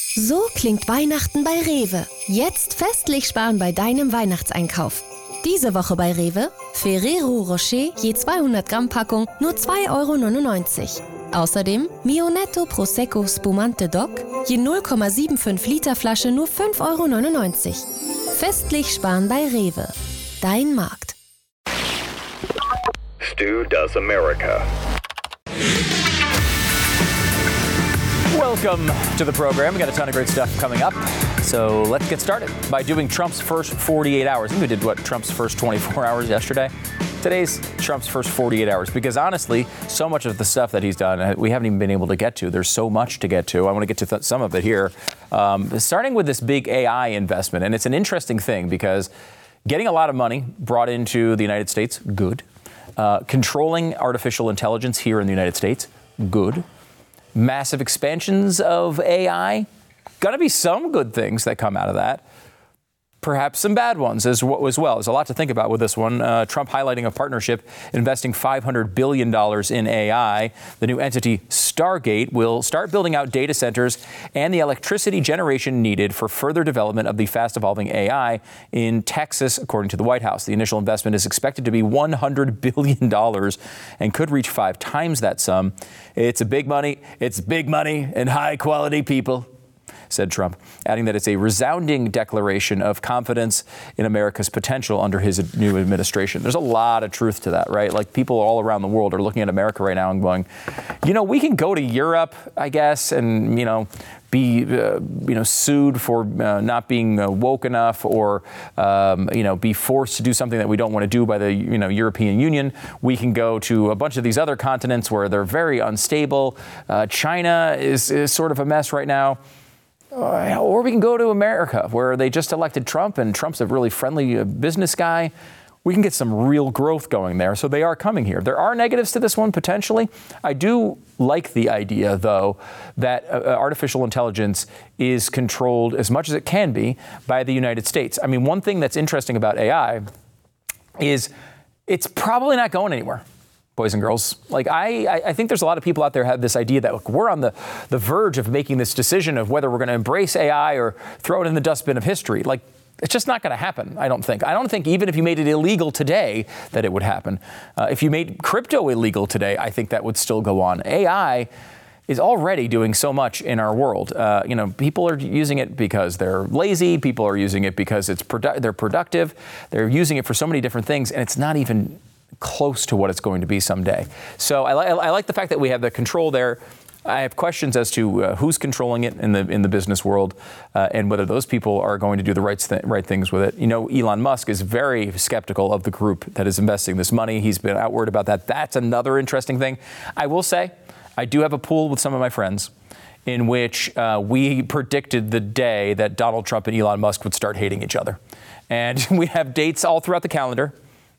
So klingt Weihnachten bei Rewe. Jetzt festlich sparen bei deinem Weihnachtseinkauf. Diese Woche bei Rewe: Ferrero Rocher je 200 Gramm Packung nur 2,99 €. Außerdem Mionetto Prosecco Spumante Doc je 0,75 Liter Flasche nur 5,99 €. Festlich sparen bei Rewe. Dein Markt. Stu Does America. Welcome to the program. We got a ton of great stuff coming up. So let's get started by doing Trump's first 48 hours. I think we did, Trump's first 24 hours yesterday. Today's Trump's first 48 hours, because honestly, so much of the stuff that he's done, we haven't even been able to get to. There's so much to get to. I want to get to some of it here. Starting with this big AI investment. And it's an interesting thing because getting a lot of money brought into the United States, good. Controlling artificial intelligence here in the United States, good. Massive expansions of AI, gonna be some good things that come out of that. Perhaps some bad ones as well. There's a lot to think about with this one. Trump highlighting a partnership investing $500 billion in AI. The new entity, Stargate, will start building out data centers and the electricity generation needed for further development of the fast-evolving AI in Texas, according to the White House. The initial investment is expected to be $100 billion and could reach 5 times that sum. It's big money and high-quality people, said Trump, adding that it's a resounding declaration of confidence in America's potential under his new administration. There's a lot of truth to that, right? Like, people all around the world are looking at America right now and going, we can go to Europe, I guess, and, be, sued for not being woke enough, or, be forced to do something that we don't want to do by the, European Union. We can go to a bunch of these other continents where they're very unstable. China is sort of a mess right now. Or we can go to America, where they just elected Trump, and Trump's a really friendly business guy. We can get some real growth going there. So they are coming here. There are negatives to this one, potentially. I do like the idea, though, that artificial intelligence is controlled as much as it can be by the United States. I mean, one thing that's interesting about AI is it's probably not going anywhere, boys and girls. Like, I think there's a lot of people out there have this idea that, look, we're on the verge of making this decision of whether we're going to embrace AI or throw it in the dustbin of history. Like, it's just not going to happen, I don't think. I don't think even if you made it illegal today that it would happen. If you made crypto illegal today, I think that would still go on. AI is already doing so much in our world. People are using it because they're lazy. People are using it because they're productive. They're using it for so many different things, and it's not even close to what it's going to be someday. So I like the fact that we have the control there. I have questions as to who's controlling it in the business world, and whether those people are going to do the right things with it. Elon Musk is very skeptical of the group that is investing this money. He's been outward about that. That's another interesting thing. I will say, I do have a pool with some of my friends in which we predicted the day that Donald Trump and Elon Musk would start hating each other. And we have dates all throughout the calendar.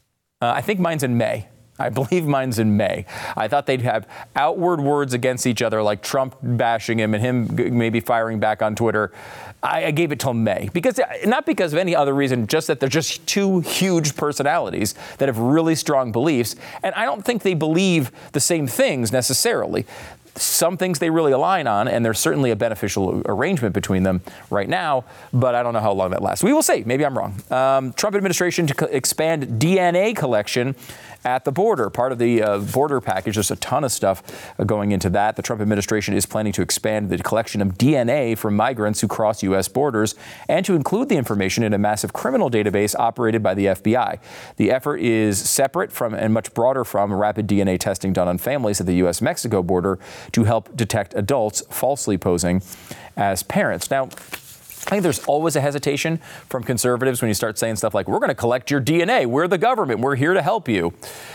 I think mine's in May. I believe mine's in May. I thought they'd have outward words against each other, like Trump bashing him and him maybe firing back on Twitter. I gave it till May, not because of any other reason, just that they're just two huge personalities that have really strong beliefs. And I don't think they believe the same things necessarily. Some things they really align on, and there's certainly a beneficial arrangement between them right now, but I don't know how long that lasts. We will see. Maybe I'm wrong. Trump administration to expand DNA collection at the border. Part of the border package, there's a ton of stuff going into that. The Trump administration is planning to expand the collection of DNA from migrants who cross U.S. borders and to include the information in a massive criminal database operated by the FBI. The effort is separate from and much broader from rapid DNA testing done on families at the U.S.-Mexico border to help detect adults falsely posing as parents. Now, I think there's always a hesitation from conservatives when you start saying stuff like, we're going to collect your DNA. We're the government. We're here to help you.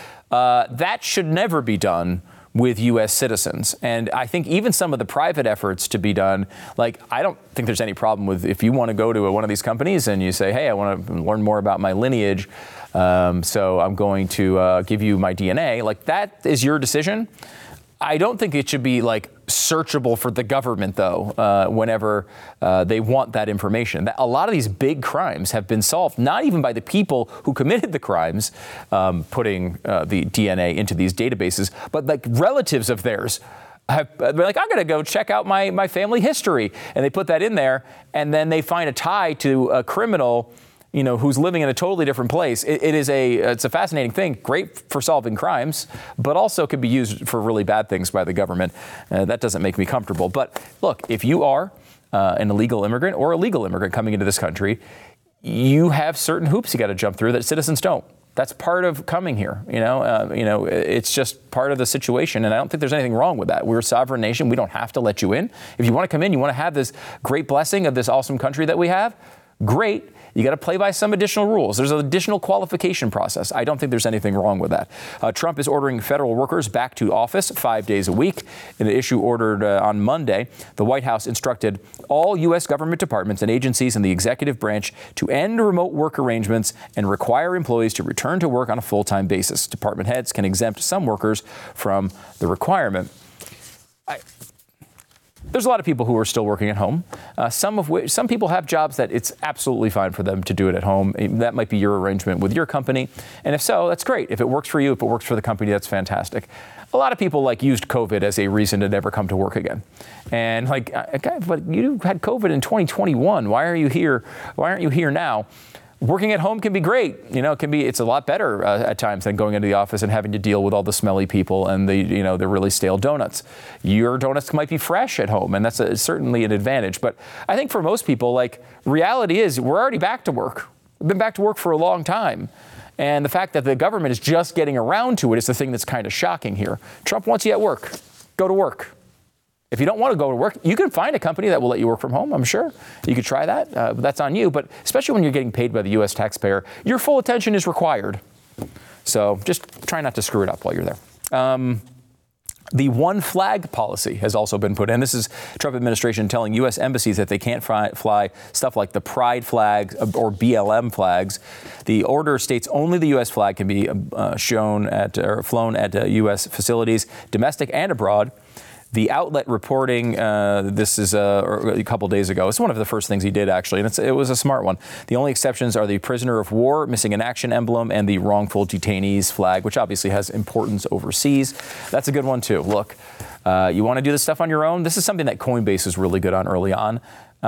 That should never be done with U.S. citizens. And I think even some of the private efforts to be done, like, I don't think there's any problem with if you want to go to one of these companies and you say, hey, I want to learn more about my lineage, so I'm going to give you my DNA. Like, that is your decision. I don't think it should be like searchable for the government, though, whenever they want that information. A lot of these big crimes have been solved, not even by the people who committed the crimes, putting the DNA into these databases, but like relatives of theirs They're like, I'm going to go check out my family history. And they put that in there, and then they find a tie to a criminal, who's living in a totally different place. It's a fascinating thing, great for solving crimes, but also could be used for really bad things by the government. That doesn't make me comfortable. But look, if you are an illegal immigrant or a legal immigrant coming into this country, you have certain hoops you got to jump through that citizens don't. That's part of coming here. It's just part of the situation. And I don't think there's anything wrong with that. We're a sovereign nation. We don't have to let you in. If you want to come in, you want to have this great blessing of this awesome country that we have, great. You got to play by some additional rules. There's an additional qualification process. I don't think there's anything wrong with that. Trump is ordering federal workers back to office 5 days a week. In an issue ordered on Monday, the White House instructed all U.S. government departments and agencies in the executive branch to end remote work arrangements and require employees to return to work on a full-time basis. Department heads can exempt some workers from the requirement. There's a lot of people who are still working at home, some people have jobs that it's absolutely fine for them to do it at home. That might be your arrangement with your company. And if so, that's great. If it works for you, if it works for the company, that's fantastic. A lot of people used COVID as a reason to never come to work again. And okay, but you had COVID in 2021. Why are you here? Why aren't you here now? Working at home can be great. It's a lot better at times than going into the office and having to deal with all the smelly people and the really stale donuts. Your donuts might be fresh at home, and that's certainly an advantage. But I think for most people, reality is we're already back to work. We've been back to work for a long time. And the fact that the government is just getting around to it is the thing that's kind of shocking here. Trump wants you at work. Go to work. If you don't want to go to work, you can find a company that will let you work from home, I'm sure. You could try that. But that's on you. But especially when you're getting paid by the U.S. taxpayer, your full attention is required. So just try not to screw it up while you're there. The one flag policy has also been put in. This is Trump administration telling U.S. embassies that they can't fly stuff like the pride flag or BLM flags. The order states only the U.S. flag can be flown at U.S. facilities, domestic and abroad. The outlet reporting, this is a couple days ago. It's one of the first things he did, actually, and it was a smart one. The only exceptions are the prisoner of war, missing in action emblem, and the wrongful detainees flag, which obviously has importance overseas. That's a good one, too. Look, you want to do this stuff on your own? This is something that Coinbase is really good on early on,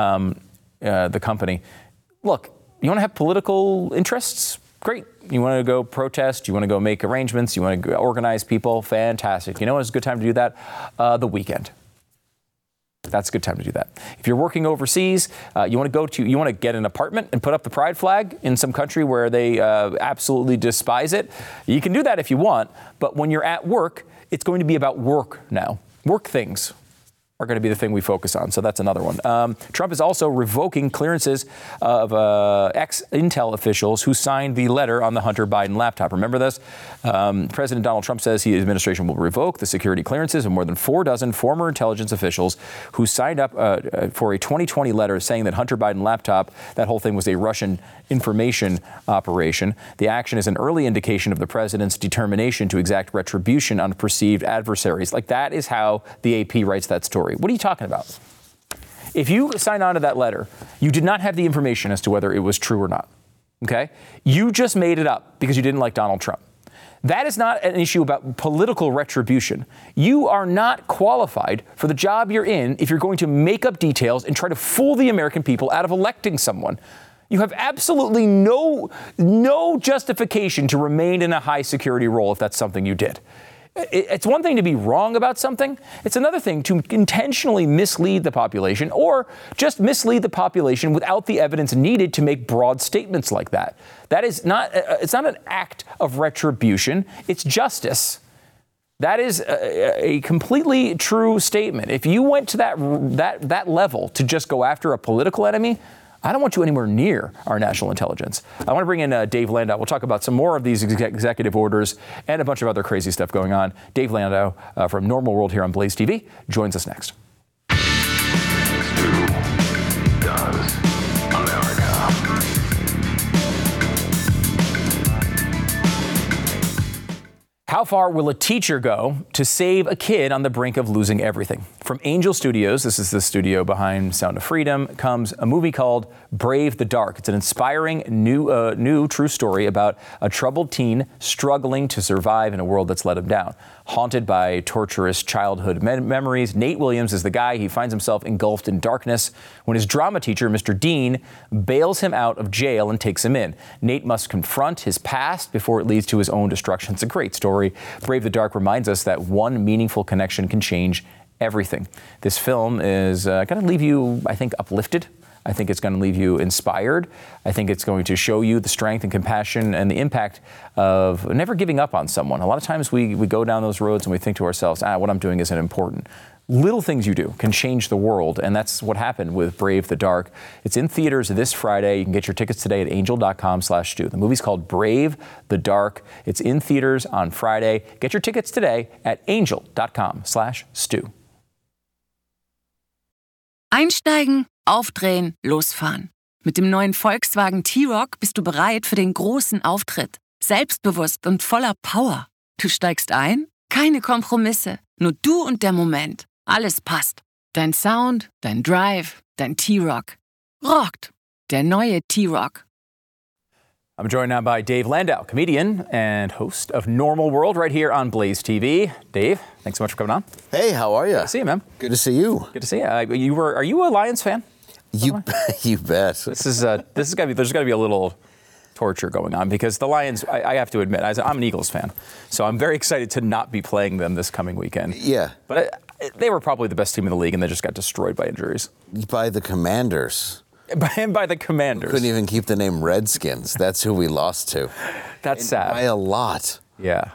the company. Look, you want to have political interests? Great. You want to go protest, you want to go make arrangements, you want to organize people, fantastic. You know what's a good time to do that? The weekend. That's a good time to do that. If you're working overseas, you want to get an apartment and put up the pride flag in some country where they absolutely despise it. You can do that if you want, but when you're at work, it's going to be about work now. Work things are going to be the thing we focus on. So that's another one. Trump is also revoking clearances of ex-Intel officials who signed the letter on the Hunter Biden laptop. Remember this? President Donald Trump says his administration will revoke the security clearances of more than 4 dozen former intelligence officials who signed up for a 2020 letter saying that Hunter Biden laptop, that whole thing was a Russian information operation. The action is an early indication of the president's determination to exact retribution on perceived adversaries. That is how the AP writes that story. What are you talking about? If you signed on to that letter, you did not have the information as to whether it was true or not. Okay? You just made it up because you didn't like Donald Trump. That is not an issue about political retribution. You are not qualified for the job you're in if you're going to make up details and try to fool the American people out of electing someone. You have absolutely no justification to remain in a high security role if that's something you did. It's one thing to be wrong about something. It's another thing to intentionally mislead the population or just mislead the population without the evidence needed to make broad statements like that. That is not, it's not an act of retribution. It's justice. That is a completely true statement. If you went to that level to just go after a political enemy, I don't want you anywhere near our national intelligence. I want to bring in Dave Landau. We'll talk about some more of these executive orders and a bunch of other crazy stuff going on. Dave Landau from Normal World here on Blaze TV joins us next. How far will a teacher go to save a kid on the brink of losing everything? From Angel Studios, this is the studio behind Sound of Freedom, comes a movie called Brave the Dark. It's an inspiring new true story about a troubled teen struggling to survive in a world that's let him down. Haunted by torturous childhood memories, Nate Williams is the guy. He finds himself engulfed in darkness when his drama teacher, Mr. Dean, bails him out of jail and takes him in. Nate must confront his past before it leads to his own destruction. It's a great story. Brave the Dark reminds us that one meaningful connection can change everything. This film is going to leave you, I think, uplifted. I think it's going to leave you inspired. I think it's going to show you the strength and compassion and the impact of never giving up on someone. A lot of times we go down those roads and we think to ourselves, what I'm doing isn't important. Little things you do can change the world, and that's what happened with Brave the Dark. It's in theaters this Friday. You can get your tickets today at angel.com/Stu. The movie's called Brave the Dark. It's in theaters on Friday. Get your tickets today at angel.com/Stu. Einsteigen, aufdrehen, losfahren. Mit dem neuen Volkswagen T-Roc bist du bereit für den großen Auftritt. Selbstbewusst und voller Power. Du steigst ein? Keine Kompromisse. Nur du und der Moment. Alles passt. Dein Sound, dein Drive, dein T-Roc. Rockt. Der neue T-Roc. I'm joined now by Dave Landau, comedian and host of Normal World right here on Blaze TV. Dave, thanks so much for coming on. Hey, how are you? Good to see you, man. Good to see you. Good to see you. Are you a Lions fan? You bet. There's got to be a little torture going on because the Lions, I have to admit, I'm an Eagles fan, so I'm very excited to not be playing them this coming weekend. Yeah. But they were probably the best team in the league, and they just got destroyed by injuries. By the Commanders. By the Commanders. Couldn't even keep the name Redskins. That's who we lost to. That's sad. By a lot. Yeah.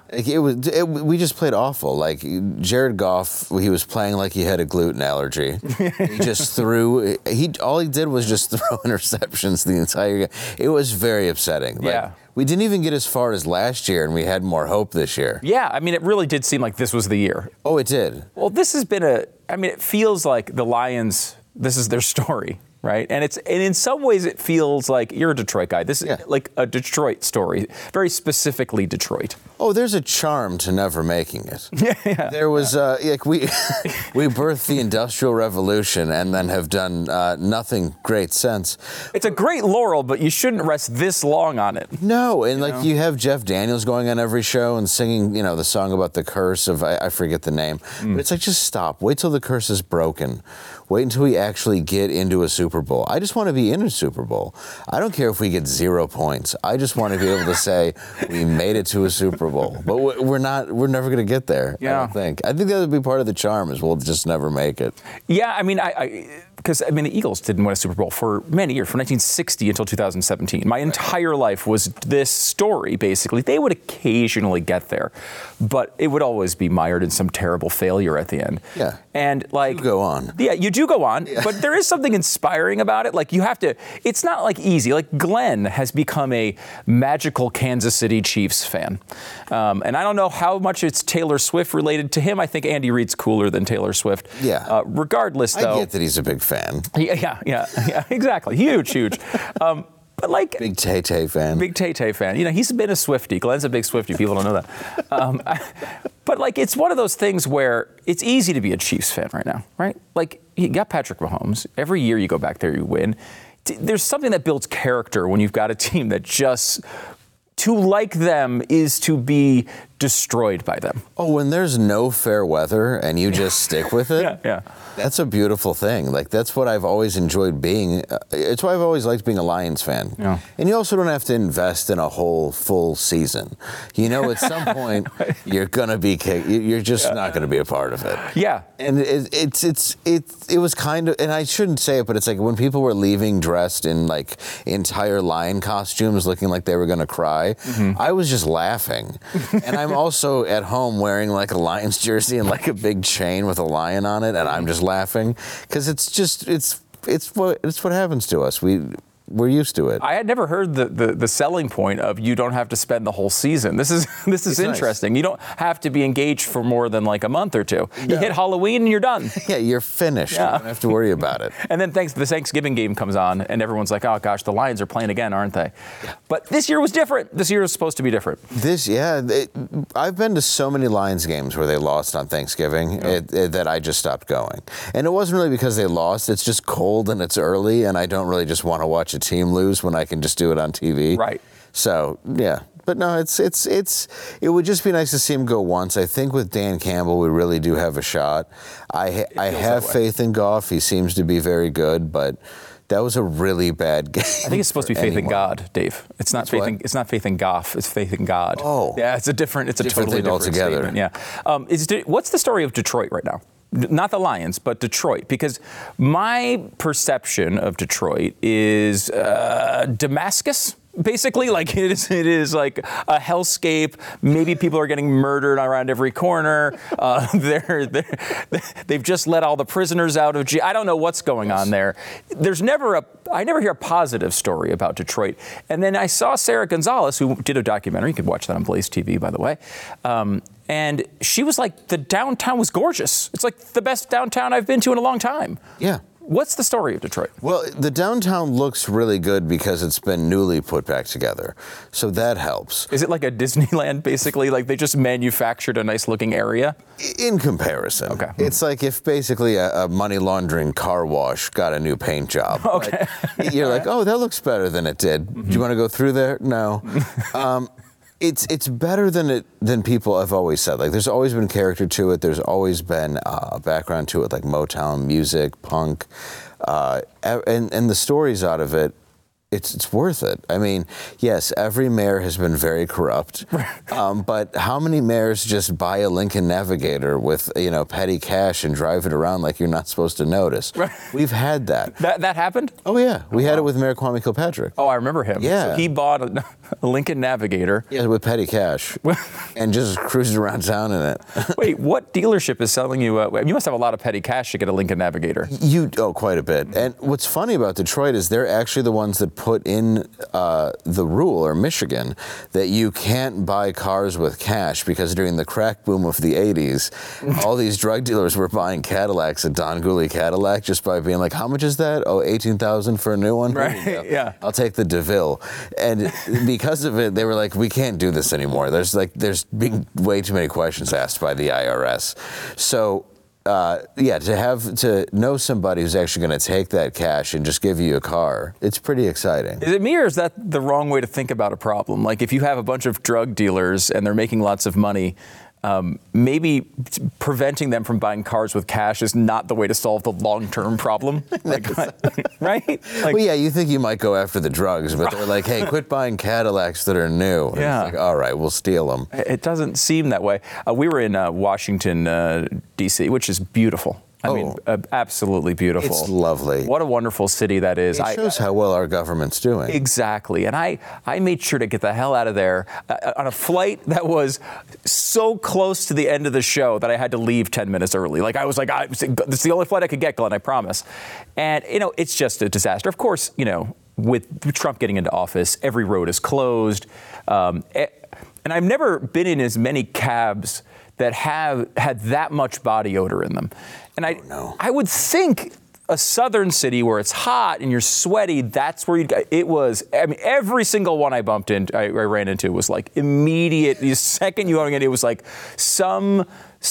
We just played awful. Like, Jared Goff, he was playing like he had a gluten allergy. He just threw, all he did was just throw interceptions the entire game. It was very upsetting. Yeah. We didn't even get as far as last year, and we had more hope this year. Yeah, I mean, it really did seem like this was the year. Oh, it did. Well, this has been it feels like the Lions, this is their story. Right, and in some ways it feels like you're a Detroit guy. This is like a Detroit story, very specifically Detroit. Oh, there's a charm to never making it. Yeah. There was we birthed the Industrial Revolution and then have done nothing great since. It's a great laurel, but you shouldn't rest this long on it. No, and you have Jeff Daniels going on every show and singing, the song about the curse of I forget the name. But it's like, just stop. Wait till the curse is broken. Wait until we actually get into a Super Bowl. I just want to be in a Super Bowl. I don't care if we get 0 points. I just want to be able to say we made it to a Super Bowl. But we're never going to get there, I don't think. I think that would be part of the charm, is we'll just never make it. Yeah, I mean, because the Eagles didn't win a Super Bowl for many years, from 1960 until 2017. My entire life was this story, basically. They would occasionally get there, but it would always be mired in some terrible failure at the end. Yeah. And you go on. Yeah, you do go on, but there is something inspiring about it. Like, you have to, it's not like easy. Like, Glenn has become a magical Kansas City Chiefs fan. And I don't know how much it's Taylor Swift related to him. I think Andy Reid's cooler than Taylor Swift. Yeah. Regardless, though. I get that he's a big fan. Yeah, exactly. Huge. But like, big Tay-Tay fan. Big Tay-Tay fan. He's been a Swiftie. Glenn's a big Swiftie. People don't know that. But like, it's one of those things where it's easy to be a Chiefs fan right now, right? Like, you got Patrick Mahomes. Every year you go back there, you win. There's something that builds character when you've got a team that just, to like them is to be destroyed by them. Oh, when there's no fair weather and you just stick with it? Yeah. That's a beautiful thing. Like, that's what I've always enjoyed being. It's why I've always liked being a Lions fan. Yeah. And you also don't have to invest in a whole full season. At some point, you're gonna be kicked. You're just not gonna be a part of it. Yeah. And it was kind of, and I shouldn't say it, but it's like when people were leaving dressed in like entire lion costumes, looking like they were gonna cry. I was just laughing. And I'm also at home wearing like a Lions jersey and like a big chain with a lion on it, and I'm just laughing because it's what happens to us. we're used to it. I had never heard the selling point of you don't have to spend the whole season. This is interesting. Nice. You don't have to be engaged for more than like a month or two. You hit Halloween and you're done. Yeah, you're finished. Yeah. You don't have to worry about it. And then the Thanksgiving game comes on, and everyone's like, oh gosh, the Lions are playing again, aren't they? Yeah. But this year was different. This year was supposed to be different. I've been to so many Lions games where they lost on Thanksgiving that I just stopped going. And it wasn't really because they lost. It's just cold and it's early, and I don't really just want to watch a team lose when I can just do it on TV. Right. So, yeah. But no, it would just be nice to see him go once. I think with Dan Campbell, we really do have a shot. I have faith in Goff. He seems to be very good, but that was a really bad game. I think it's supposed to be faith in God, Dave. It's not faith in Goff. It's faith in God. Oh. Yeah, it's a totally different altogether. statement. Yeah. What's the story of Detroit right now? Not the Lions, but Detroit, because my perception of Detroit is Damascus. Basically, like it is like a hellscape. Maybe people are getting murdered around every corner. They've just let all the prisoners out of jail. I don't know what's going on there. I never hear a positive story about Detroit. And then I saw Sarah Gonzalez, who did a documentary. You can watch that on Blaze TV, by the way. And she was like, the downtown was gorgeous. It's like the best downtown I've been to in a long time. Yeah. What's the story of Detroit? Well, the downtown looks really good because it's been newly put back together. So that helps. Is it like a Disneyland, basically? Like they just manufactured a nice-looking area? In comparison. Okay. It's like if basically a money laundering car wash got a new paint job. Okay. You're like, oh, that looks better than it did. Mm-hmm. Do you want to go through there? No. It's better than people have always said. Like, there's always been character to it. There's always been a background to it, like Motown music, punk, and the stories out of it. It's worth it. I mean, yes, every mayor has been very corrupt, but how many mayors just buy a Lincoln Navigator with petty cash and drive it around like you're not supposed to notice? Right. We've had that. That happened? Oh yeah, we had it with Mayor Kwame Kilpatrick. Oh, I remember him. Yeah, so he bought a Lincoln Navigator. Yeah, with petty cash, and just cruised around town in it. Wait, what dealership is selling you? You must have a lot of petty cash to get a Lincoln Navigator. Quite a bit. And what's funny about Detroit is they're actually the ones that put in the rule, or Michigan, that you can't buy cars with cash because during the crack boom of the 80s, all these drug dealers were buying Cadillacs at Don Gooley Cadillac just by being like, how much is that? Oh, $18,000 for a new one? Right, yeah. I'll take the DeVille. And because of it, they were like, we can't do this anymore. There's being way too many questions asked by the IRS. So to know somebody who's actually going to take that cash and just give you a car, it's pretty exciting. Is it me, or is that the wrong way to think about a problem? Like if you have a bunch of drug dealers and they're making lots of money, maybe preventing them from buying cars with cash is not the way to solve the long-term problem. Right? Well, yeah, you think you might go after the drugs, but they're like, hey, quit buying Cadillacs that are new. And yeah. It's like, all right, we'll steal them. It doesn't seem that way. We were in Washington, D.C., which is beautiful. I mean, absolutely beautiful. It's lovely. What a wonderful city that is. It shows how well our government's doing. Exactly. And I made sure to get the hell out of there on a flight that was so close to the end of the show that I had to leave 10 minutes early. Like, I was like, this is the only flight I could get, Glenn, I promise. And, it's just a disaster. Of course, with Trump getting into office, every road is closed. And I've never been in as many cabs that have had that much body odor in them. And I would think a southern city where it's hot and you're sweaty, that's where it was. I mean, every single one I ran into was like immediate. The second you went in, it was like some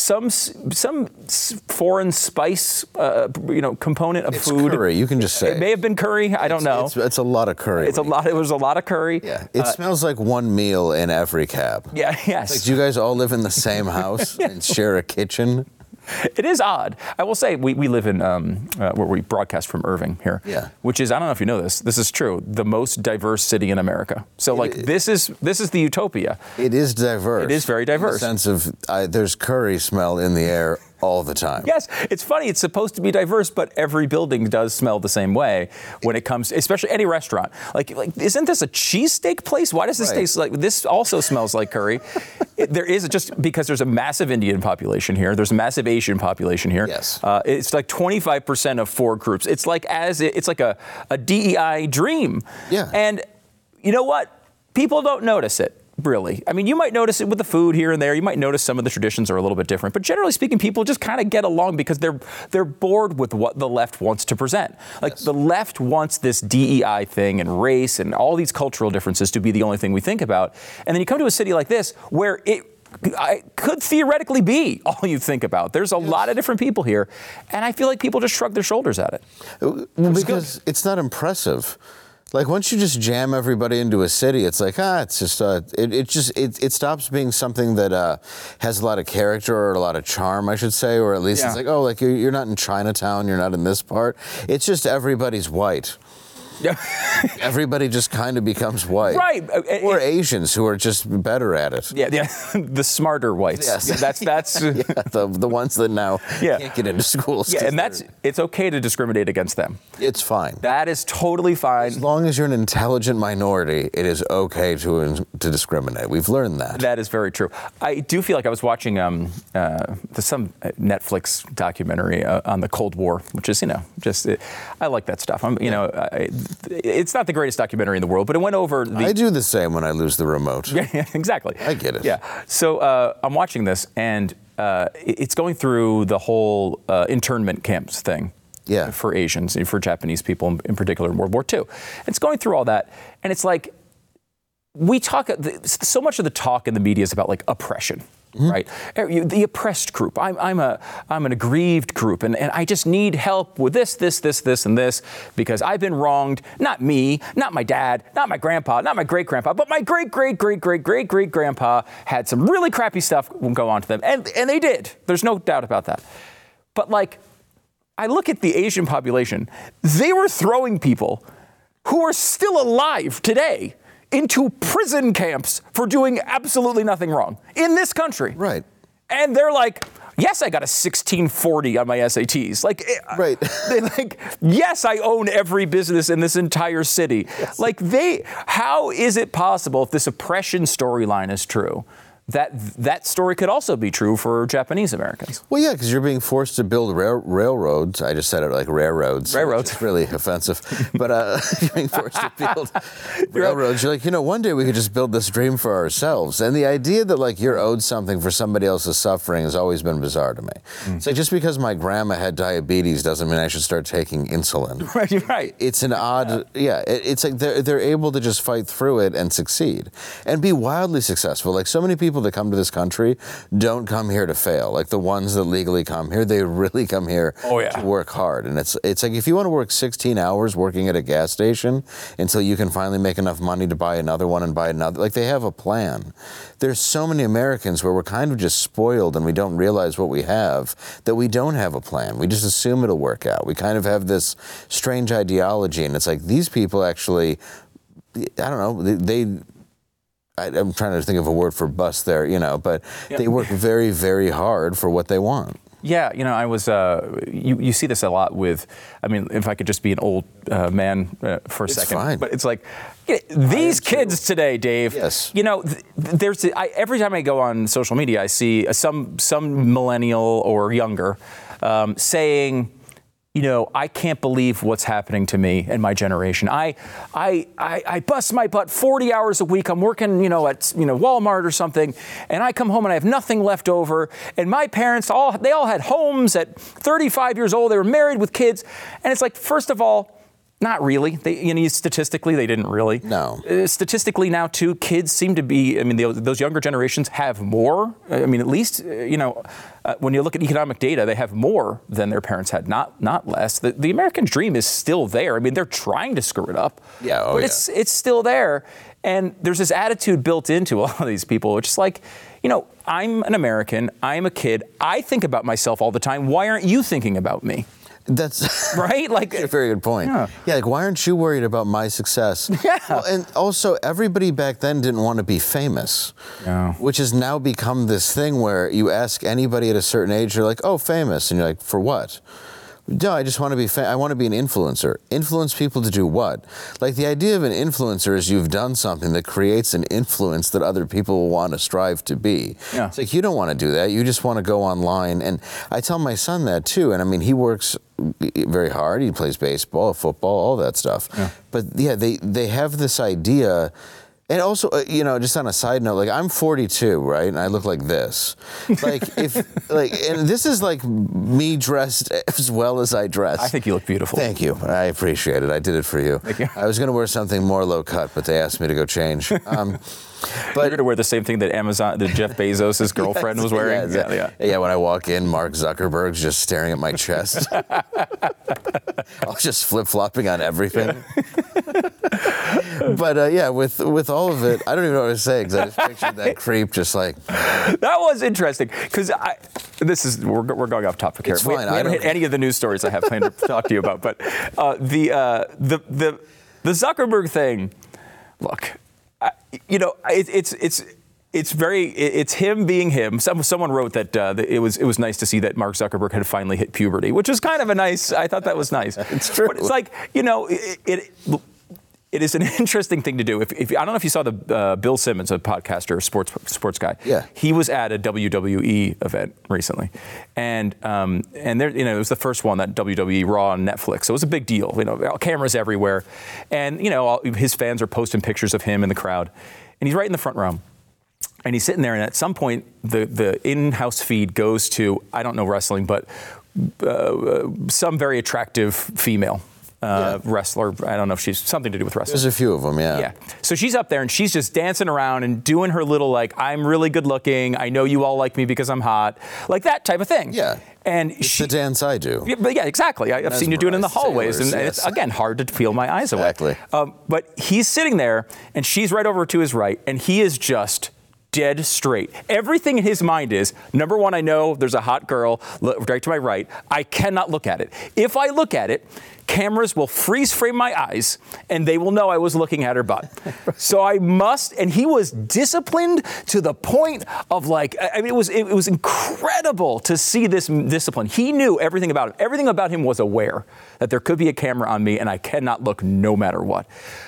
foreign spice, component of food. Curry. You can just say it may have been curry. I don't know. It's a lot of curry. It was a lot of curry. Yeah. It smells like one meal in every cab. Yeah. Yes. Like, do you guys all live in the same house and share a kitchen? It is odd. I will say we live in where we broadcast from Irving here, which is, I don't know if you know this is true, the most diverse city in America. So this is the utopia. It is diverse. It is very diverse. In the sense of there's curry smell in the air all the time. Yes, it's funny. It's supposed to be diverse, but every building does smell the same way when it comes, especially any restaurant. Like isn't this a cheesesteak place? Why does this taste like this? Also smells like curry. There is just because there's a massive Indian population here. There's a massive Asian population here. Yes, it's like 25% of 4 groups. It's like it's like a DEI dream. Yeah, and you know what? People don't notice it. Really. I mean, you might notice it with the food here and there. You might notice some of the traditions are a little bit different. But generally speaking, people just kind of get along because they're bored with what the left wants to present. Like the left wants this DEI thing and race and all these cultural differences to be the only thing we think about. And then you come to a city like this where it could theoretically be all you think about. There's a lot of different people here. And I feel like people just shrug their shoulders at it. Because it's not impressive. Like once you just jam everybody into a city, it's like it's just it stops being something that has a lot of character or a lot of charm, I should say, or at least it's like like you're not in Chinatown, you're not in this part. It's just everybody's white. Everybody just kind of becomes white. Right. Or Asians who are just better at it. Yeah. The smarter whites. Yes. That's the ones that now can't get into schools. Yeah, and it's okay to discriminate against them. It's fine. That is totally fine. As long as you're an intelligent minority, it is okay to discriminate. We've learned that. That is very true. I do feel like I was watching some Netflix documentary on the Cold War, which is, I like that stuff. It's not the greatest documentary in the world, but it went over I do the same when I lose the remote. Yeah, exactly. I get it. Yeah. So I'm watching this, and it's going through the whole internment camps thing. Yeah. For Asians, for Japanese people in particular in World War II. It's going through all that, and it's like we talk. So much of the talk in the media is about like oppression. Mm-hmm. Right, the oppressed group. I'm an aggrieved group, and I just need help with this, and this because I've been wronged. Not me, not my dad, not my grandpa, not my great grandpa, but my great grandpa had some really crappy stuff go on to them, and they did. There's no doubt about that. But like, I look at the Asian population. They were throwing people who are still alive today into prison camps for doing absolutely nothing wrong in this country. Right. And they're like, yes, I got a 1640 on my SATs. Like, right. They're like, yes, I own every business in this entire city. Yes. Like how is it possible if this oppression storyline is true? That story could also be true for Japanese Americans. Well, yeah, because you're being forced to build railroads. I just said it like railroads. Railroads. It's really offensive. But you're being forced to build railroads. You're like, one day we could just build this dream for ourselves. And the idea that like you're owed something for somebody else's suffering has always been bizarre to me. It's like just because my grandma had diabetes doesn't mean I should start taking insulin. Right. It's an odd, it's like they're able to just fight through it and succeed and be wildly successful. Like so many people that come to this country don't come here to fail. Like the ones that legally come here, they really come here to work hard. And it's like if you want to work 16 hours working at a gas station until you can finally make enough money to buy another one and buy another, like they have a plan. There's so many Americans where we're kind of just spoiled and we don't realize what we have, that we don't have a plan. We just assume it'll work out. We kind of have this strange ideology, and it's like these people actually, I don't know, I'm trying to think of a word for bust there, but they work very, very hard for what they want. Yeah, I was, you see this a lot with, if I could just be an old man for a second. Fine. But it's like, these kids today, Dave, yes. Every time I go on social media, I see some millennial or younger saying, I can't believe what's happening to me and my generation. I bust my butt 40 hours a week. I'm working, at Walmart or something, and I come home and I have nothing left over. And my parents they all had homes at 35 years old. They were married with kids. And it's like, first of all, not really. Statistically, they didn't really. No. Statistically now, too, kids seem to be, those younger generations have more. At least, when you look at economic data, they have more than their parents had, not less. The American dream is still there. They're trying to screw it up. Yeah, but it's still there. And there's this attitude built into a lot of these people, which is like, I'm an American. I'm a kid. I think about myself all the time. Why aren't you thinking about me? That's right. Like, that's a very good point. Yeah. Like, why aren't you worried about my success? Yeah. Well, and also, everybody back then didn't want to be famous, which has now become this thing where you ask anybody at a certain age, they're like, "Oh, famous," and you're like, "For what?" No, I just want to be. I want to be an influencer. Influence people to do what? Like, the idea of an influencer is you've done something that creates an influence that other people will want to strive to be. Yeah. It's like, you don't want to do that. You just want to go online. And I tell my son that too. And I mean, he works very hard. He plays baseball, football, all that stuff. Yeah. But yeah, they have this idea. And also, just on a side note, like, I'm 42, right? And I look like this. Like, and this is like me dressed as well as I dress. I think you look beautiful. Thank you. I appreciate it. I did it for you. Thank you. I was going to wear something more low cut, but they asked me to go change. But you're going to wear the same thing that Jeff Bezos' girlfriend was wearing? Yeah, when I walk in, Mark Zuckerberg's just staring at my chest. I was just flip-flopping on everything. But with all of it, I don't even know what to say, because I just pictured that creep just like... That was interesting, because we're going off topic here. It's fine. We haven't hit any of the news stories I have planned to talk to you about, but the Zuckerberg thing, look, it's him being him. Someone wrote that it was nice to see that Mark Zuckerberg had finally hit puberty, which was kind of I thought that was nice. It's true. But it's like, it is an interesting thing to do. If I don't know if you saw the Bill Simmons, a podcaster, sports guy. Yeah. He was at a WWE event recently, and there, it was the first one, that WWE Raw on Netflix. So it was a big deal. Cameras everywhere, and his fans are posting pictures of him in the crowd, and he's right in the front row. And he's sitting there, and at some point, the in-house feed goes to, I don't know wrestling, but some very attractive female wrestler. I don't know if she's something to do with wrestling. There's a few of them, yeah. Yeah. So she's up there, and she's just dancing around and doing her little, like, I'm really good looking. I know you all like me because I'm hot. Like that type of thing. Yeah. And it's the dance I do. Yeah, exactly. I've seen you do it in the hallways, and it's, again, hard to peel my eyes away. Exactly. But he's sitting there, and she's right over to his right, and he is just dead straight. Everything in his mind is, number one, I know there's a hot girl right to my right. I cannot look at it. If I look at it, cameras will freeze frame my eyes, and they will know I was looking at her butt. So I must, and he was disciplined to the point of, like, I mean, it was incredible to see this discipline. He knew everything about him. Everything about him was aware that there could be a camera on me, and I cannot look no matter what.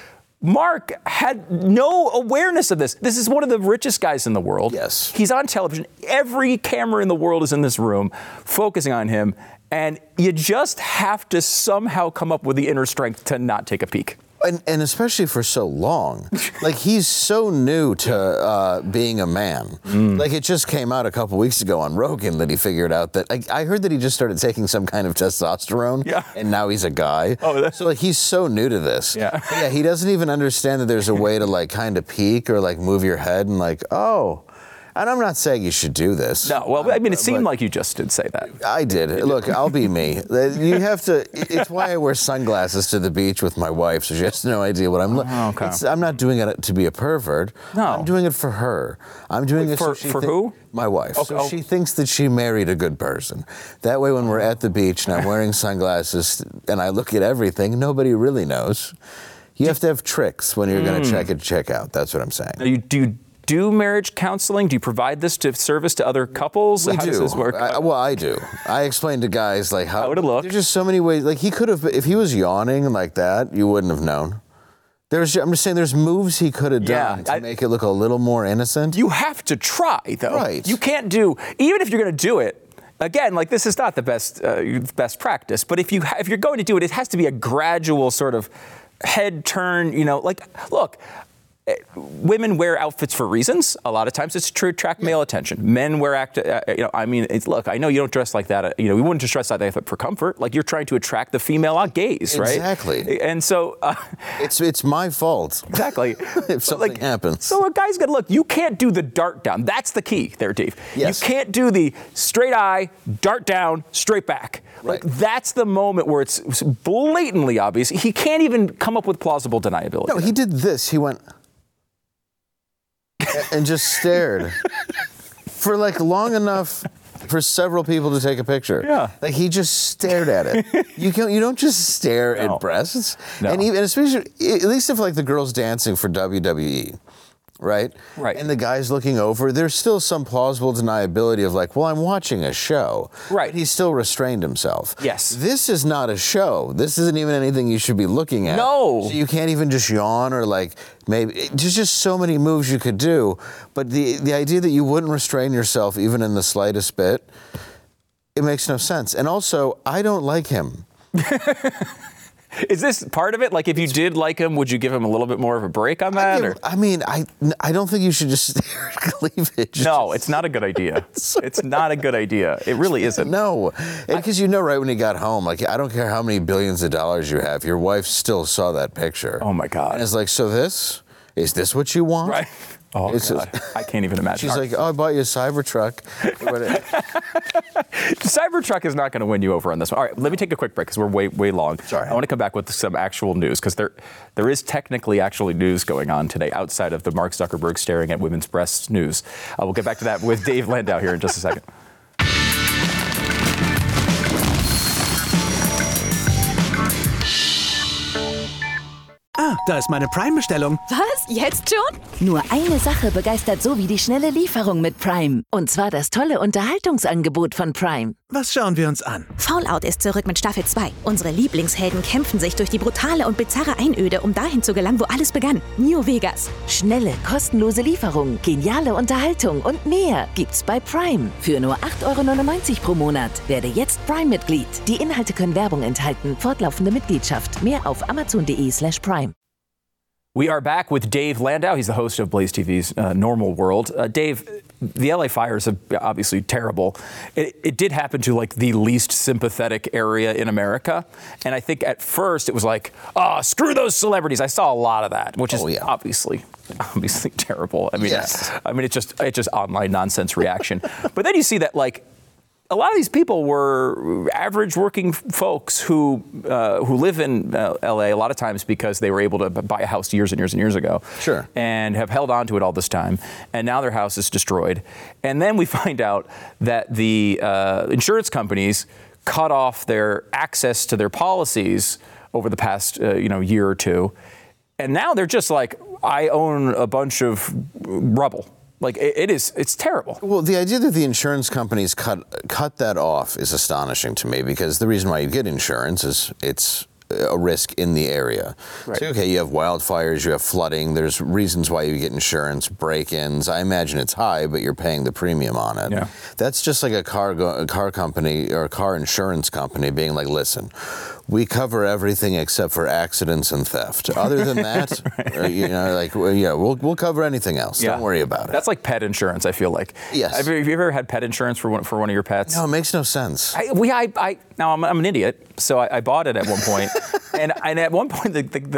Mark had no awareness of this. This is one of the richest guys in the world. Yes. He's on television. Every camera in the world is in this room focusing on him. And you just have to somehow come up with the inner strength to not take a peek. And especially for so long. Like, he's so new to being a man. Like, it just came out a couple weeks ago on Rogan that he figured out that, I heard that he just started taking some kind of testosterone, and now he's a guy. So, like, he's so new to this. Yeah, he doesn't even understand that there's a way to, like, kind of peek or, like, move your head and, like, oh. And I'm not saying you should do this. No, well, I mean, it seemed like you just did say that. I did. Look, I'll be me. You have to, it's why I wear sunglasses to the beach with my wife, so she has no idea what I'm looking at. Okay. I'm not doing it to be a pervert. No. I'm doing it for her. I'm doing it for who? My wife. Okay. So she thinks that she married a good person. That way, when we're at the beach and I'm wearing sunglasses and I look at everything, nobody really knows. You have to have tricks when you're going to check out. That's what I'm saying. Do you do marriage counseling? Do you provide this to service to other couples? We How does this work? I do. I explain to guys, like, how would it look? There's just so many ways. Like, he could have, if he was yawning like that, you wouldn't have known. I'm just saying, there's moves he could have done to make it look a little more innocent. You have to try, though. Right. You can't do, even if you're going to do it, again, like, this is not the best practice, but if you're going to do it, it has to be a gradual sort of head turn, like, look, women wear outfits for reasons. A lot of times it's to attract male attention. Men wear look, I know you don't dress like that. We wouldn't just dress like that for comfort. Like, you're trying to attract the female gaze, right? Exactly. And so it's my fault. Exactly. If something happens. So a guy's got to look. You can't do the dart down. That's the key there, Dave. Yes. You can't do the straight eye, dart down, straight back. Right. Like, that's the moment where it's blatantly obvious. He can't even come up with plausible deniability. No, he did this. He went and just stared for, like, long enough for several people to take a picture. Yeah. Like he just stared at it. You don't just stare at breasts. No. And especially, at least if like the girl's dancing for WWE. Right? Right. And the guy's looking over, there's still some plausible deniability of like, well, I'm watching a show. Right. But he still restrained himself. Yes. This is not a show. This isn't even anything you should be looking at. No. So you can't even just yawn or like maybe, there's just so many moves you could do. But the idea that you wouldn't restrain yourself even in the slightest bit, it makes no sense. And also, I don't like him. Is this part of it? Like, if you did like him, would you give him a little bit more of a break on that? I don't think you should just stare at cleavage. No, it's not a good idea. It's not a good idea. It really isn't. No, because right when he got home, like, I don't care how many billions of dollars you have, your wife still saw that picture. Oh, my God. And it's like, so is this what you want? Right. Oh, God. I can't even imagine. She's like, oh, I bought you a Cybertruck. Cybertruck is not going to win you over on this one. All right, let me take a quick break because we're way long. Sorry. I want to come back with some actual news because there is technically actually news going on today outside of the Mark Zuckerberg staring at women's breasts news. We'll get back to that with Dave Landau here in just a second. Ah, da ist meine Prime-Bestellung. Was? Jetzt schon? Nur eine Sache begeistert so wie die schnelle Lieferung mit Prime. Und zwar das tolle Unterhaltungsangebot von Prime. Was schauen wir uns an? Fallout ist zurück mit Staffel 2. Unsere Lieblingshelden kämpfen sich durch die brutale und bizarre Einöde, um dahin zu gelangen, wo alles begann. New Vegas. Schnelle, kostenlose Lieferung, geniale Unterhaltung und mehr gibt's bei Prime. Für nur 8,99 € pro Monat. Werde jetzt Prime-Mitglied. Die Inhalte können Werbung enthalten. Fortlaufende Mitgliedschaft. Mehr auf amazon.de/Prime. We are back with Dave Landau. He's the host of Blaze TV's Normal World. Dave, the LA fires are obviously terrible. It did happen to like the least sympathetic area in America. And I think at first it was like, oh, screw those celebrities. I saw a lot of that, which is obviously terrible. I mean, it's just online nonsense reaction. But then you see that like, a lot of these people were average working folks who live in LA a lot of times because they were able to buy a house years and years and years ago. Sure. And have held on to it all this time. And now their house is destroyed. And then we find out that the insurance companies cut off their access to their policies over the past year or two. And now they're just like, I own a bunch of rubble. Like it's terrible. Well, the idea that the insurance companies cut that off is astonishing to me because the reason why you get insurance is it's a risk in the area. Right. So, okay, you have wildfires, you have flooding. There's reasons why you get insurance, break-ins. I imagine it's high, but you're paying the premium on it. Yeah. That's just like a car company or a car insurance company being like, listen, we cover everything except for accidents and theft. Other than that, we'll cover anything else. Yeah. Don't worry about it. That's like pet insurance, I feel like. Yes. Have you ever had pet insurance for one of your pets? No, it makes no sense. Now I'm an idiot, so I bought it at one point, and at one point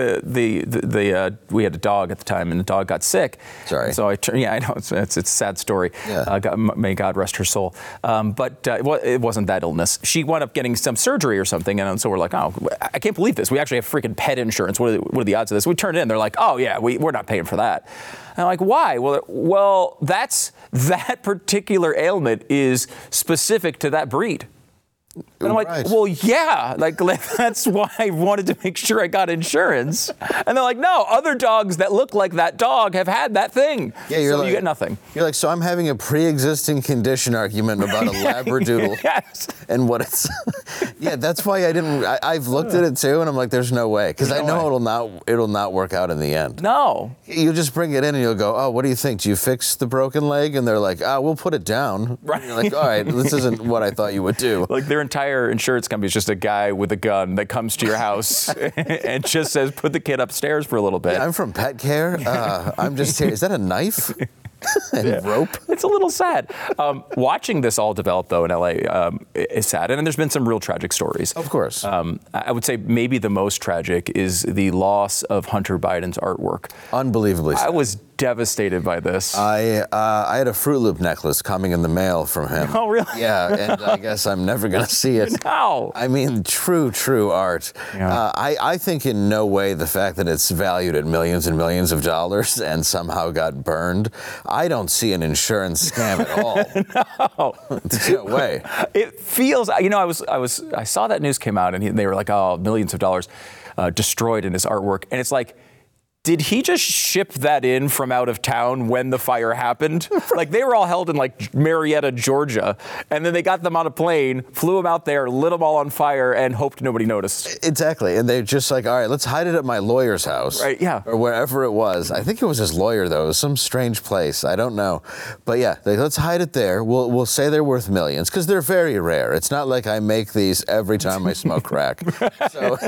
we had a dog at the time, and the dog got sick. Sorry. So I know it's a sad story. Yeah. May God rest her soul. But it wasn't that illness. She wound up getting some surgery or something, and so we're like, oh, I can't believe this. We actually have freaking pet insurance. What are the odds of this? We turned it in. They're like, oh yeah, we're not paying for that. And I'm like, why? Well, that particular ailment is specific to that breed. And I'm like, well, yeah, like that's why I wanted to make sure I got insurance. And they're like, no, other dogs that look like that dog have had that thing. Yeah, so you get nothing. You're like, so I'm having a pre-existing condition argument about a Labradoodle. Yes. And what it's, yeah, that's why I've looked at it too, and I'm like, there's no way, because I know it'll not work out in the end. No. You just bring it in and you'll go, oh, what do you think? Do you fix the broken leg? And they're like, we'll put it down. Right. And you're like, all right, this isn't what I thought you would do. Like their entire insurance company is just a guy with a gun that comes to your house and just says, put the kid upstairs for a little bit. Yeah, I'm from Pet Care. I'm just here. Is that a knife? And rope? It's a little sad. Watching this all develop, though, in LA is sad. And there's been some real tragic stories. Of course. I would say maybe the most tragic is the loss of Hunter Biden's artwork. Unbelievably sad. I was devastated by this. I had a Fruit Loop necklace coming in the mail from him. Oh, really? Yeah, and I guess I'm never going to see it. No. I mean, true art. Yeah. I think in no way the fact that it's valued at millions and millions of dollars and somehow got burned, I don't see an insurance scam at all. No. There's no way. It feels, I saw that news came out and they were like, oh, millions of dollars destroyed in his artwork. And it's like, did he just ship that in from out of town when the fire happened? Like they were all held in like Marietta, Georgia, and then they got them on a plane, flew them out there, lit them all on fire, and hoped nobody noticed. Exactly, and they're just like, all right, let's hide it at my lawyer's house, right? Yeah, or wherever it was. I think it was his lawyer though. It was some strange place. I don't know, but yeah, let's hide it there. We'll say they're worth millions because they're very rare. It's not like I make these every time I smoke crack. So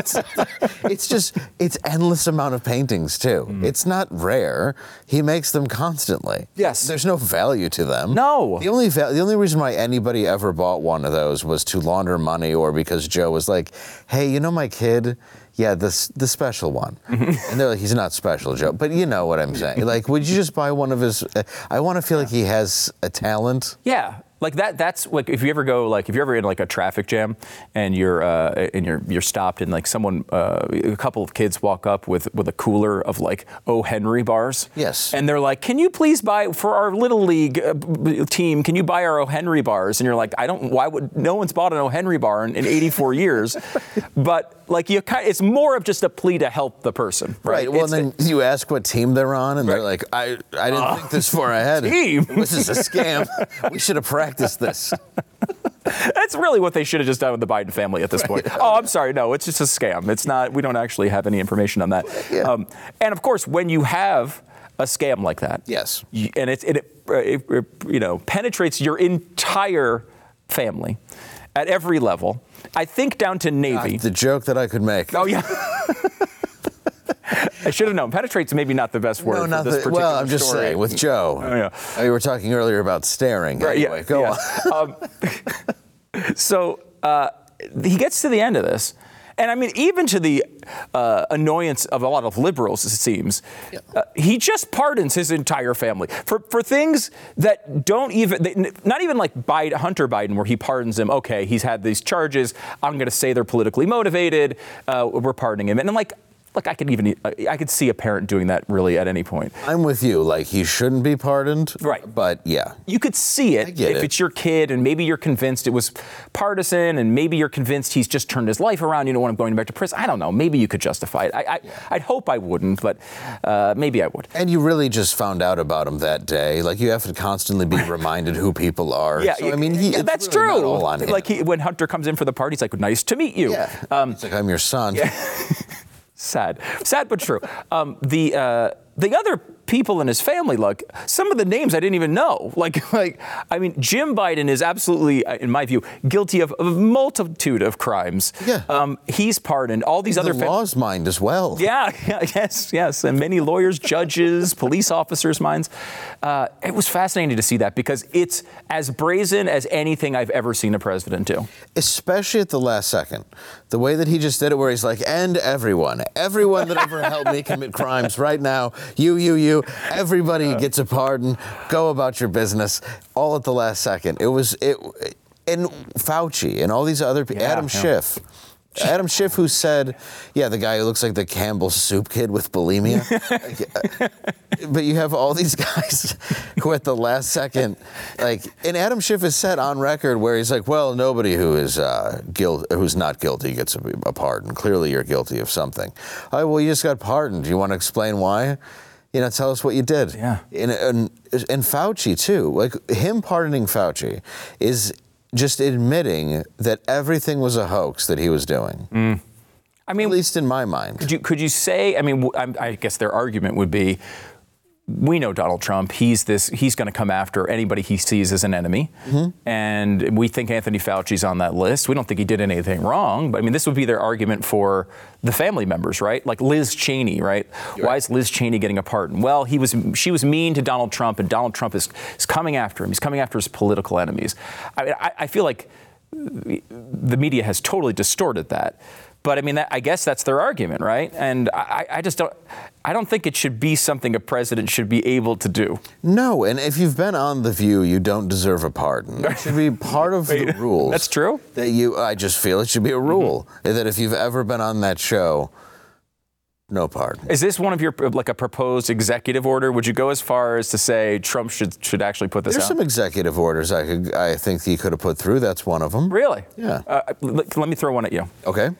it's endless amount of paintings too. It's not rare. He makes them constantly. Yes. There's no value to them. No. The only reason why anybody ever bought one of those was to launder money or because Joe was like, hey, you know my kid? Yeah, the special one. And they're like, he's not special, Joe. But you know what I'm saying. Like, would you just buy one of his? I want to feel like he has a talent. Yeah. Like that's like if you're ever in like a traffic jam and you're stopped and like someone a couple of kids walk up with a cooler of like O. Henry bars. Yes. And they're like, can you please buy for our little league team? Can you buy our O. Henry bars? And you're like, no one's bought an O. Henry bar in 84 years. But like it's more of just a plea to help the person. Right. Well, then you ask what team they're on, and they're like, I didn't think this far ahead. Team. This is a scam. We should have practiced this. That's really what they should have just done with the Biden family at this point. Oh, I'm sorry. No, it's just a scam. It's not. We don't actually have any information on that. Yeah. And of course, when you have a scam like that, yes, and it penetrates your entire family at every level. I think down to Navy. The joke that I could make. Oh yeah. I should have known. Penetrate's maybe not the best word for this particular Well, I'm just story. saying, with Joe. Oh, yeah. We were talking earlier about staring. Right, anyway, go on. So he gets to the end of this. And I mean, even to the annoyance of a lot of liberals, it seems, he just pardons his entire family for things that not even like Hunter Biden, where he pardons him. Okay, he's had these charges. I'm going to say they're politically motivated. We're pardoning him. And I'm like I could see a parent doing that really at any point. I'm with you. Like, he shouldn't be pardoned. Right. But yeah. You could see it if it's your kid and maybe you're convinced it was partisan and maybe you're convinced he's just turned his life around. You don't want him going back to prison. I don't know. Maybe you could justify it. I'd hope I wouldn't, but maybe I would. And you really just found out about him that day. Like, you have to constantly be reminded who people are. Yeah, so, I mean, that's really true. not all on him. Like when Hunter comes in for the party, he's like, nice to meet you. Yeah. It's like, I'm your son. Yeah. Sad but true. The other people in his family, like some of the names I didn't even know. I mean, Jim Biden is absolutely, in my view, guilty of a multitude of crimes. Yeah. He's pardoned. All these other law's mind as well. Yeah. Yes. And many lawyers, judges, police officers' minds. It was fascinating to see that because it's as brazen as anything I've ever seen a president do. Especially at the last second. The way that he just did it, where he's like, and everyone that ever helped me commit crimes right now, you, everybody gets a pardon, go about your business, all at the last second. And Fauci and all these other people, Adam Schiff, who said, the guy who looks like the Campbell's soup kid with bulimia. But you have all these guys who at the last second, and Adam Schiff is set on record where he's like, well, nobody who is who's not guilty gets a pardon. Clearly you're guilty of something. Well, you just got pardoned. Do you want to explain why? Tell us what you did. Yeah. And Fauci, too. Like, him pardoning Fauci is just admitting that everything was a hoax that he was doing. I mean, at least in my mind. Could you say, I mean, I guess their argument would be, we know Donald Trump, he's going to come after anybody he sees as an enemy. Mm-hmm. And we think Anthony Fauci's on that list. We don't think he did anything wrong. But I mean, this would be their argument for the family members, right? Like Liz Cheney, right? Why is Liz Cheney getting a pardon? Well, she was mean to Donald Trump, and Donald Trump is coming after him. He's coming after his political enemies. I feel like the media has totally distorted that. But I mean, I guess that's their argument, right? And I just don't. I don't think it should be something a president should be able to do. No, and if you've been on The View, you don't deserve a pardon. It should be part of the rules. That's true? I just feel it should be a rule. That if you've ever been on that show, no pardon. Is this one of your, like a proposed executive order? Would you go as far as to say Trump should actually put this out? There's some executive orders I think he could have put through. That's one of them. Really? Yeah. Let me throw one at you. Okay.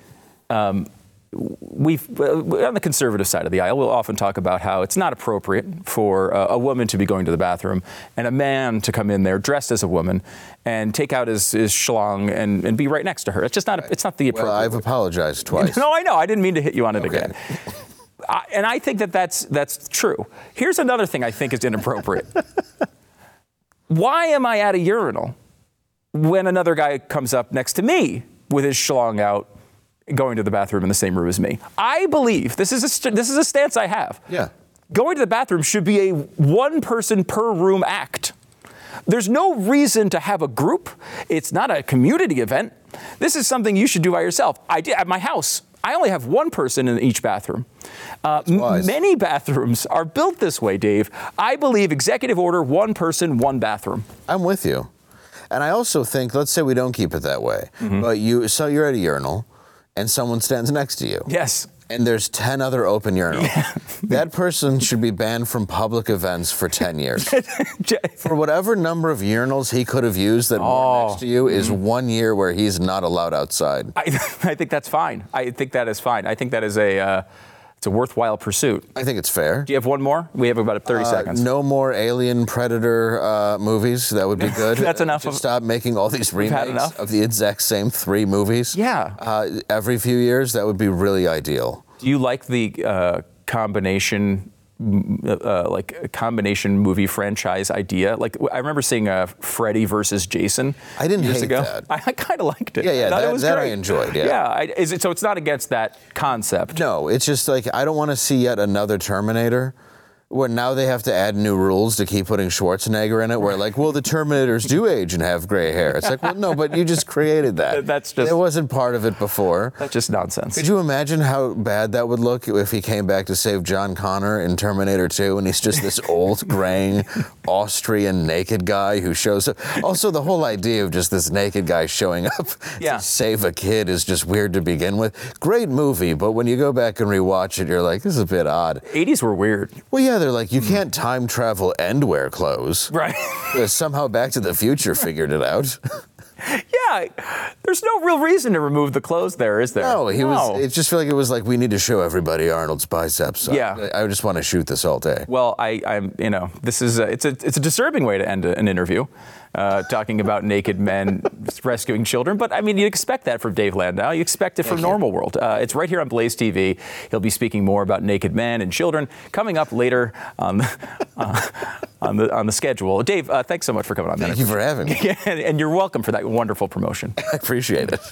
We've on the conservative side of the aisle, we'll often talk about how it's not appropriate for a woman to be going to the bathroom and a man to come in there dressed as a woman and take out his schlong and be right next to her. It's just not. It's not the appropriate. Well, I've apologized twice. No, I know. I didn't mean to hit you on it again. And I think that's true. Here's another thing I think is inappropriate. Why am I at a urinal when another guy comes up next to me with his schlong out, going to the bathroom in the same room as me? I believe this is a stance I have. Yeah. Going to the bathroom should be a one person per room act. There's no reason to have a group. It's not a community event. This is something you should do by yourself. I did at my house. I only have one person in each bathroom. Many bathrooms are built this way, Dave. I believe executive order, one person, one bathroom. I'm with you. And I also think, let's say we don't keep it that way, but you're at a urinal and someone stands next to you. Yes. And there's 10 other open urinals. Yeah. That person should be banned from public events for 10 years. For whatever number of urinals he could have used that were next to you is 1 year where he's not allowed outside. I think that's fine. I think that is fine. I think that is it's a worthwhile pursuit. I think it's fair. Do you have one more? We have about 30 seconds. No more Alien Predator movies. That would be good. That's enough. Just stop making all these remakes of the exact same 3 movies. Yeah. Every few years. That would be really ideal. Do you like the combination movie franchise idea? Like, I remember seeing Freddy versus Jason. I didn't years hate ago. that. I kind of liked it. Yeah, it was that great. I enjoyed. Yeah. So it's not against that concept. No, it's just like I don't want to see yet another Terminator. Where now they have to add new rules to keep putting Schwarzenegger in it, where like, well, the Terminators do age and have gray hair. It's like, well, no, but you just created that. It wasn't part of it before. That's just nonsense. Could you imagine how bad that would look if he came back to save John Connor in Terminator 2 and he's just this old, graying, Austrian naked guy who shows up? Also, the whole idea of just this naked guy showing up to save a kid is just weird to begin with. Great movie, but when you go back and rewatch it, you're like, this is a bit odd. 80s were weird. Well, yeah. They're like, you can't time travel and wear clothes. Right. Somehow Back to the Future figured it out. Yeah, there's no real reason to remove the clothes there, is there? No, it just felt like it was like, we need to show everybody Arnold's biceps. Yeah. I just want to shoot this all day. Well, I'm this is it's a disturbing way to end an interview, talking about naked men rescuing children. But I mean, you expect that from Dave Landau. You expect it from Normal World. It's right here on Blaze TV. He'll be speaking more about naked men and children coming up later on the schedule. Dave, thanks so much for coming on. Thank you for having me. And you're welcome for that wonderful promotion. I appreciate it.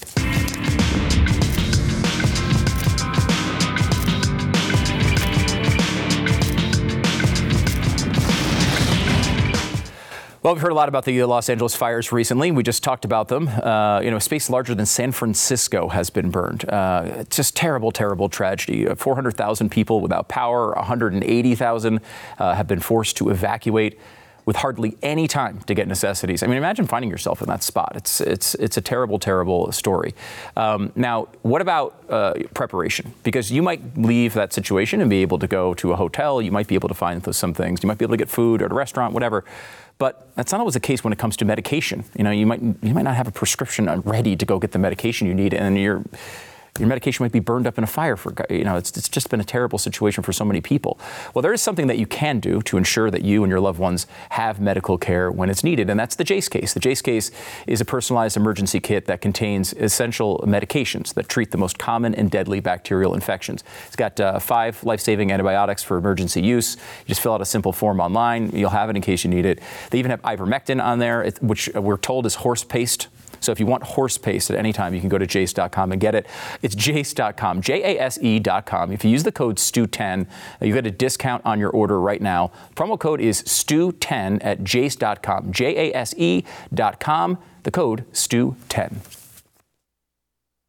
Well, we've heard a lot about the Los Angeles fires recently. We just talked about them. A space larger than San Francisco has been burned. Just terrible, terrible tragedy. 400,000 people without power. 180,000 have been forced to evacuate with hardly any time to get necessities. I mean, imagine finding yourself in that spot. It's a terrible, terrible story. Now, what about preparation? Because you might leave that situation and be able to go to a hotel. You might be able to find some things. You might be able to get food at a restaurant, whatever. But that's not always the case when it comes to medication. You might not have a prescription ready to go get the medication you need, and your medication might be burned up in a fire it's just been a terrible situation for so many people. Well, there is something that you can do to ensure that you and your loved ones have medical care when it's needed, and that's the Jase Case. The Jase Case is a personalized emergency kit that contains essential medications that treat the most common and deadly bacterial infections. It's got 5 life-saving antibiotics for emergency use. You just fill out a simple form online. You'll have it in case you need it. They even have ivermectin on there, which we're told is horse paste. So if you want horse paste at any time, you can go to jase.com and get it. It's jase.com, jase.com. If you use the code STU10, you get a discount on your order right now. Promo code is STU10 at jase.com, jase.com. The code STU10.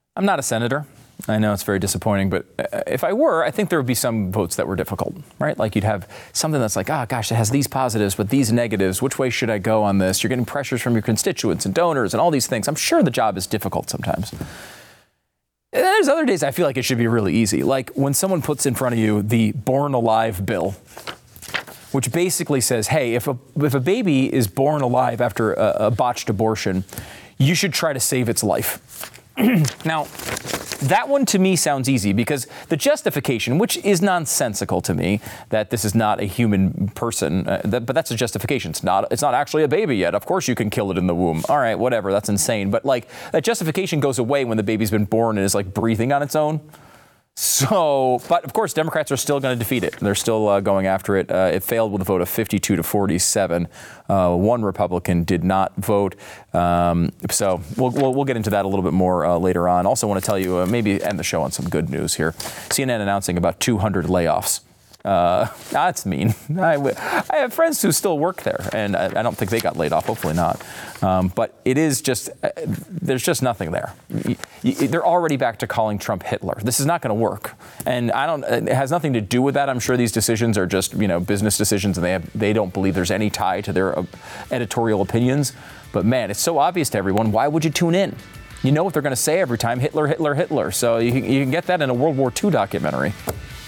I'm not a senator. I know it's very disappointing, but if I were, I think there would be some votes that were difficult, right? Like you'd have something that's like, gosh, it has these positives, but these negatives. Which way should I go on this? You're getting pressures from your constituents and donors and all these things. I'm sure the job is difficult sometimes. There's other days I feel like it should be really easy. Like when someone puts in front of you the Born Alive bill, which basically says, hey, if a baby is born alive after a botched abortion, you should try to save its life. Now, that one to me sounds easy because the justification, which is nonsensical to me, that this is not a human person, but that's a justification. It's not actually a baby yet. Of course you can kill it in the womb. All right, whatever. That's insane. But like that justification goes away when the baby's been born and is like breathing on its own. So, but of course, Democrats are still going to defeat it. They're still going after it. It failed with a vote of 52 to 47. One Republican did not vote. So we'll get into that a little bit more later on. Also want to tell you, maybe end the show on some good news here. CNN announcing about 200 layoffs. That's mean. I have friends who still work there, and I don't think they got laid off. Hopefully not. But it is just, there's just nothing there. They're already back to calling Trump Hitler. This is not going to work. And it has nothing to do with that. I'm sure these decisions are just, business decisions, and they don't believe there's any tie to their editorial opinions. But man, it's so obvious to everyone. Why would you tune in? You know what they're going to say every time, Hitler, Hitler, Hitler. So you can get that in a World War II documentary.